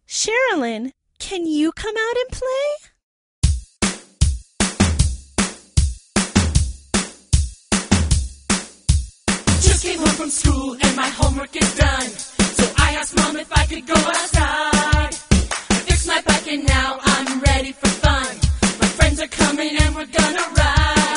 Sherilyn, can you come out and play? Just came home from school and my homework is done. So I asked Mom if I could go outside. I fixed my bike and now I'm ready for fun. My friends are coming and we're gonna ride.